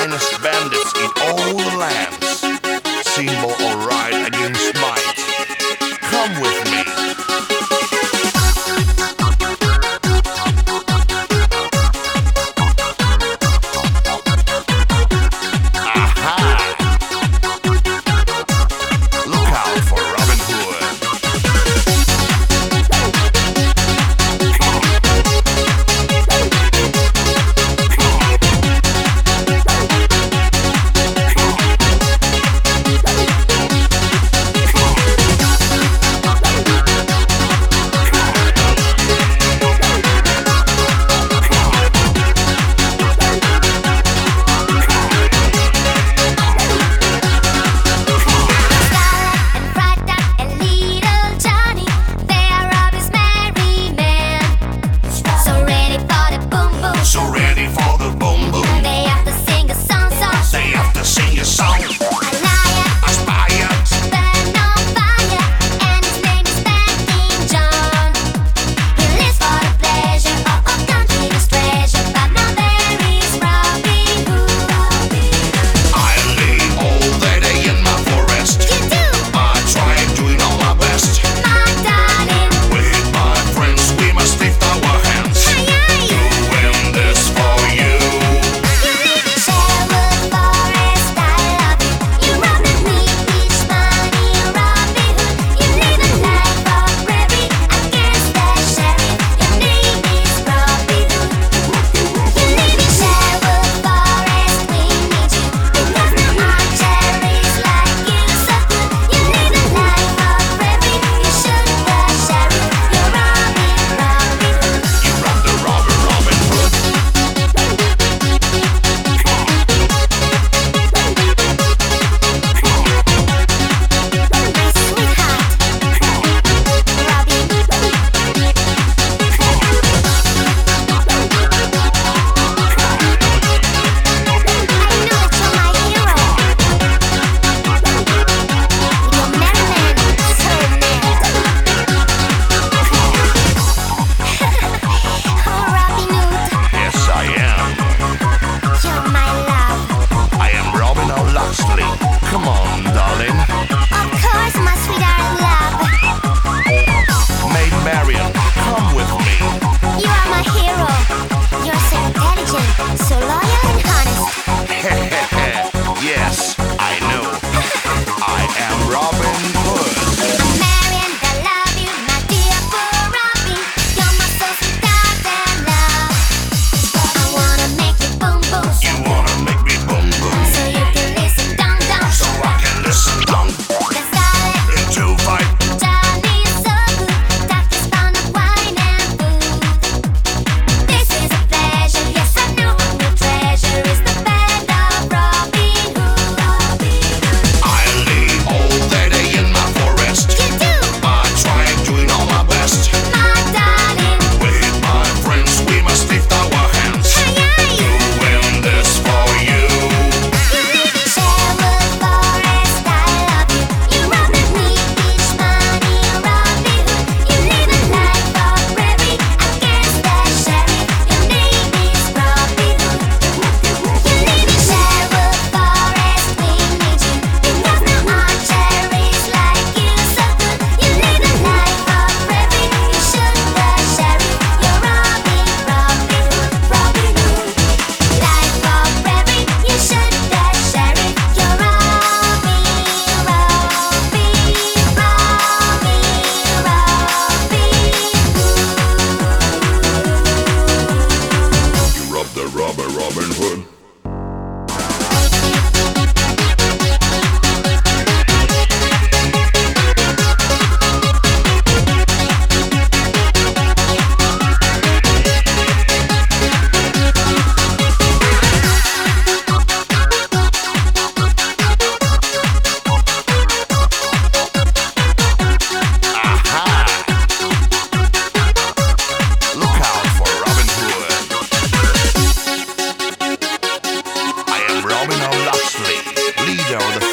finest bandits in all the lands. Symbol or right against might. Come with me. Come on, darling. Of course, my sweetheart love. Maid Marian, come with me. You are my hero. You're so intelligent, so loyal and honest. Yes, I know. I am Robin Hood. I'm Marian, I love you, my dear poor Robin. You're my soul, sweetheart and love. I wanna make you boom boom. You wanna make me boom boom. So you can listen down down. So I can listen down. Let's start it. Into fight. Johnny is so good. That is fun of wine and food. This is a pleasure. Yes, I know your treasure is the band of Robin Hood. I'll leave all day in my forest. You do, I try doing all my best. my darling. With my friends, we must lift our hands. Aye, To aye. win this for you. You live in Sherwood Forest. I love you. You run with me each morning, Robin Hood. You live a life of bravery against the sheriff. Your name is Robin Hood. You live in Sherwood Forest. We need you because no archery's like you so good. You live a life of bravery. You shoot the sheriff. You're Robin Hood. Life of bravery. You shoot the sheriff. You're Robin Hood. You robbed the robber, Robin Hood. Aha! Look out for Robin Hood. I am Robin of Locksley, leader of the